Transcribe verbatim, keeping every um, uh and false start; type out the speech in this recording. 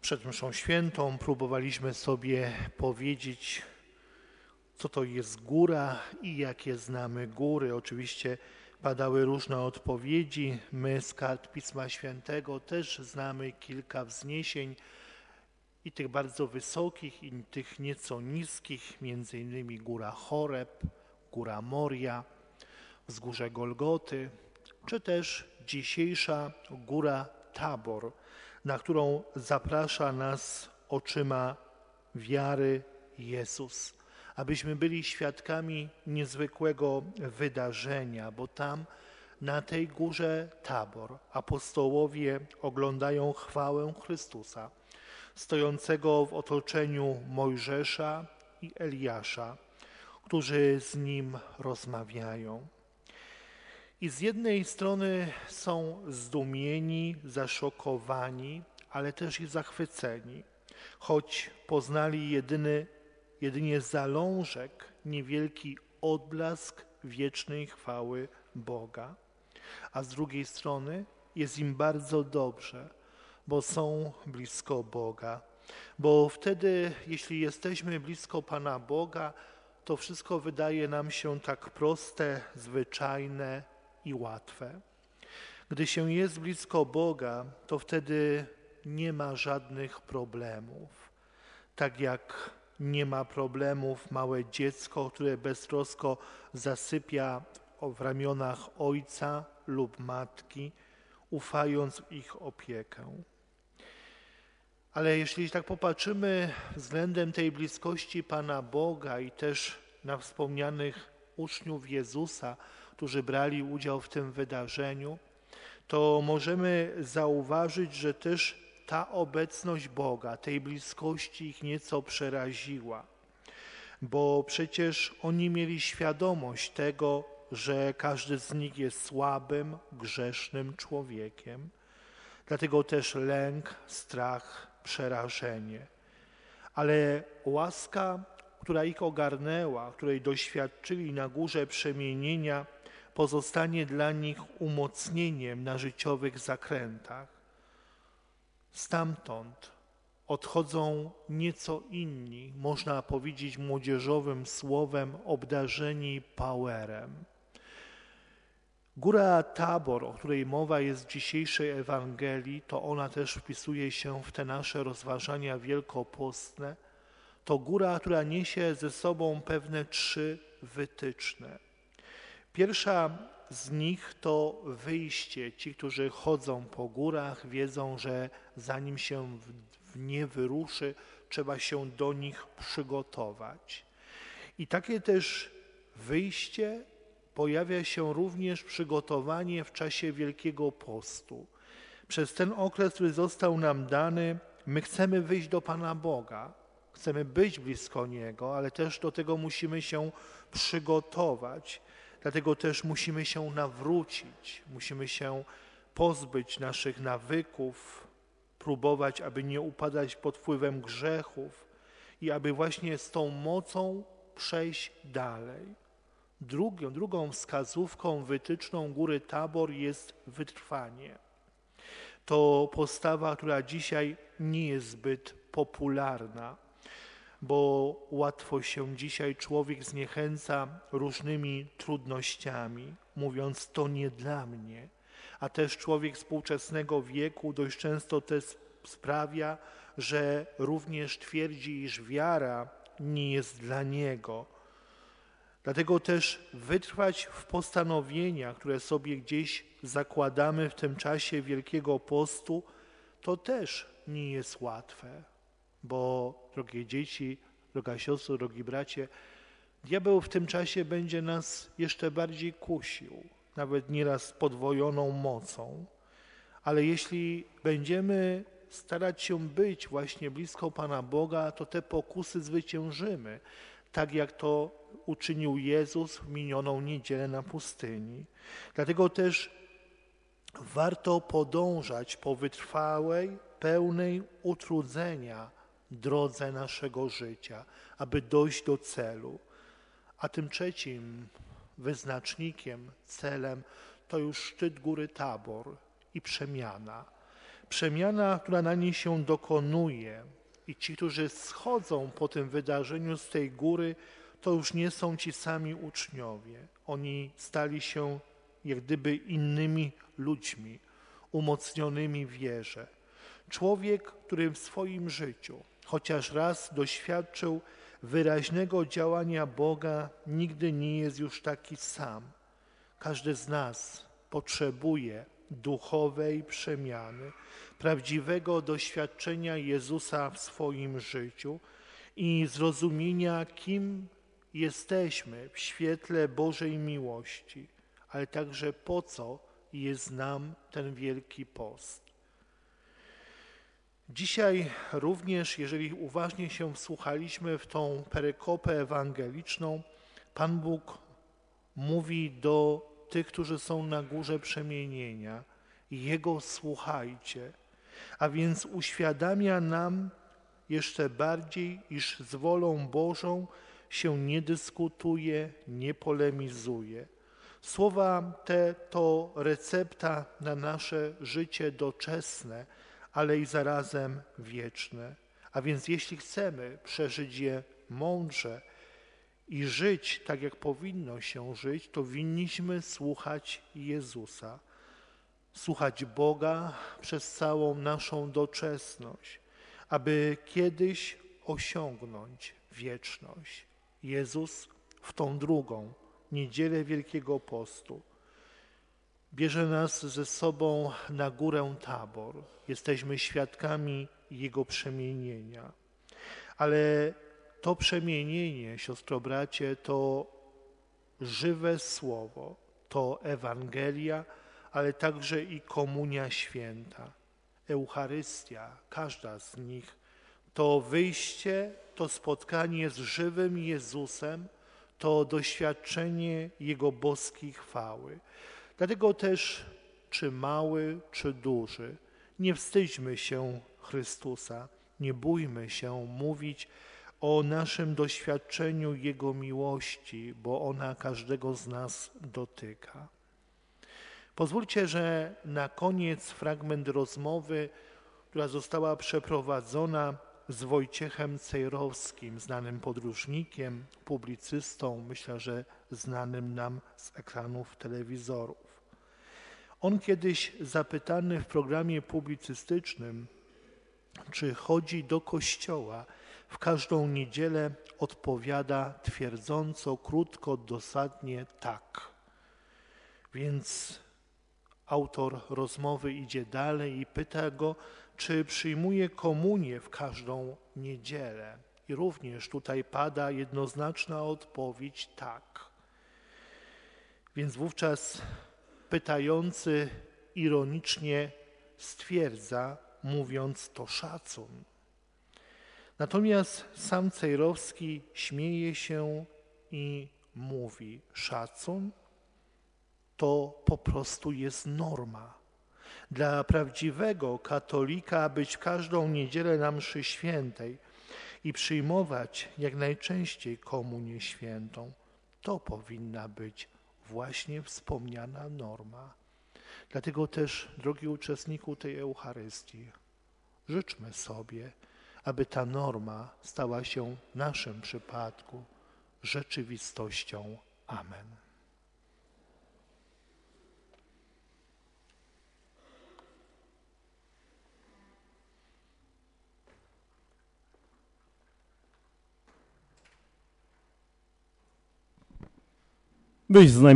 Przed mszą świętą próbowaliśmy sobie powiedzieć, co to jest góra i jakie znamy góry. Oczywiście padały różne odpowiedzi. My z kart Pisma Świętego też znamy kilka wzniesień, i tych bardzo wysokich, i tych nieco niskich, między innymi góra Choreb, góra Moria, wzgórze Golgoty, czy też dzisiejsza góra Tabor, na którą zaprasza nas oczyma wiary Jezus, abyśmy byli świadkami niezwykłego wydarzenia, bo tam na tej górze Tabor apostołowie oglądają chwałę Chrystusa, stojącego w otoczeniu Mojżesza i Eliasza, którzy z Nim rozmawiają. I z jednej strony są zdumieni, zaszokowani, ale też i zachwyceni, choć poznali jedyny, jedynie zalążek, niewielki odblask wiecznej chwały Boga. A z drugiej strony jest im bardzo dobrze, bo są blisko Boga. Bo wtedy, jeśli jesteśmy blisko Pana Boga, to wszystko wydaje nam się tak proste, zwyczajne i łatwe. Gdy się jest blisko Boga, to wtedy nie ma żadnych problemów. Tak jak nie ma problemów małe dziecko, które beztrosko zasypia w ramionach ojca lub matki, ufając w ich opiekę. Ale jeśli tak popatrzymy względem tej bliskości Pana Boga i też na wspomnianych uczniów Jezusa, którzy brali udział w tym wydarzeniu, to możemy zauważyć, że też ta obecność Boga, tej bliskości ich nieco przeraziła, bo przecież oni mieli świadomość tego, że każdy z nich jest słabym, grzesznym człowiekiem. Dlatego też lęk, strach, przerażenie. Ale łaska, która ich ogarnęła, której doświadczyli na górze przemienienia, pozostanie dla nich umocnieniem na życiowych zakrętach. Stamtąd odchodzą nieco inni, można powiedzieć młodzieżowym słowem, obdarzeni powerem. Góra Tabor, o której mowa jest w dzisiejszej Ewangelii, to ona też wpisuje się w te nasze rozważania wielkopostne. To góra, która niesie ze sobą pewne trzy wytyczne. Pierwsza z nich to wyjście. Ci, którzy chodzą po górach, wiedzą, że zanim się w nie wyruszy, trzeba się do nich przygotować. I takie też wyjście pojawia się również przygotowanie w czasie Wielkiego Postu. Przez ten okres, który został nam dany, my chcemy wyjść do Pana Boga, chcemy być blisko Niego, ale też do tego musimy się przygotować. Dlatego też musimy się nawrócić, musimy się pozbyć naszych nawyków, próbować, aby nie upadać pod wpływem grzechów i aby właśnie z tą mocą przejść dalej. Drugą, drugą wskazówką, wytyczną góry Tabor jest wytrwanie. To postawa, która dzisiaj nie jest zbyt popularna, bo łatwo się dzisiaj człowiek zniechęca różnymi trudnościami, mówiąc to nie dla mnie. A też człowiek współczesnego wieku dość często też sprawia, że również twierdzi, iż wiara nie jest dla niego. Dlatego też wytrwać w postanowieniach, które sobie gdzieś zakładamy w tym czasie Wielkiego Postu, to też nie jest łatwe. Bo, drogie dzieci, droga siostro, drogi bracie, diabeł w tym czasie będzie nas jeszcze bardziej kusił, nawet nieraz z podwojoną mocą. Ale jeśli będziemy starać się być właśnie blisko Pana Boga, to te pokusy zwyciężymy, tak jak to uczynił Jezus w minioną niedzielę na pustyni. Dlatego też warto podążać po wytrwałej, pełnej utrudzenia drodze naszego życia, aby dojść do celu. A tym trzecim wyznacznikiem, celem to już szczyt góry Tabor i przemiana. Przemiana, która na niej się dokonuje i ci, którzy schodzą po tym wydarzeniu z tej góry, to już nie są ci sami uczniowie. Oni stali się jak gdyby innymi ludźmi, umocnionymi w wierze. Człowiek, który w swoim życiu chociaż raz doświadczył wyraźnego działania Boga, nigdy nie jest już taki sam. Każdy z nas potrzebuje duchowej przemiany, prawdziwego doświadczenia Jezusa w swoim życiu i zrozumienia, kim jesteśmy w świetle Bożej miłości, ale także po co jest nam ten Wielki Post. Dzisiaj również, jeżeli uważnie się wsłuchaliśmy w tą perykopę ewangeliczną, Pan Bóg mówi do tych, którzy są na górze przemienienia: Jego słuchajcie, a więc uświadamia nam jeszcze bardziej, iż z wolą Bożą się nie dyskutuje, nie polemizuje. Słowa te to recepta na nasze życie doczesne, ale i zarazem wieczne. A więc jeśli chcemy przeżyć je mądrze i żyć tak, jak powinno się żyć, to winniśmy słuchać Jezusa. Słuchać Boga przez całą naszą doczesność, aby kiedyś osiągnąć wieczność. Jezus w tą drugą niedzielę Wielkiego Postu bierze nas ze sobą na górę Tabor. Jesteśmy świadkami Jego przemienienia. Ale to przemienienie, siostro, bracie, to żywe Słowo, to Ewangelia, ale także i Komunia Święta. Eucharystia, każda z nich, to wyjście, to spotkanie z żywym Jezusem, to doświadczenie Jego boskiej chwały. Dlatego też, czy mały, czy duży, nie wstydźmy się Chrystusa, nie bójmy się mówić o naszym doświadczeniu Jego miłości, bo ona każdego z nas dotyka. Pozwólcie, że na koniec fragment rozmowy, która została przeprowadzona z Wojciechem Cejrowskim, znanym podróżnikiem, publicystą, myślę, że znanym nam z ekranów telewizorów. On kiedyś zapytany w programie publicystycznym, czy chodzi do kościoła w każdą niedzielę, odpowiada twierdząco, krótko, dosadnie tak. Więc autor rozmowy idzie dalej i pyta go, czy przyjmuje komunię w każdą niedzielę. I również tutaj pada jednoznaczna odpowiedź tak. Więc wówczas pytający ironicznie stwierdza, mówiąc to szacun. Natomiast sam Cejrowski śmieje się i mówi: szacun to po prostu jest norma. Dla prawdziwego katolika być w każdą niedzielę na mszy świętej i przyjmować jak najczęściej komunię świętą, to powinna być właśnie wspomniana norma. Dlatego też, drogi uczestniku tej Eucharystii, życzmy sobie, aby ta norma stała się w naszym przypadku rzeczywistością. Amen. Byś z nami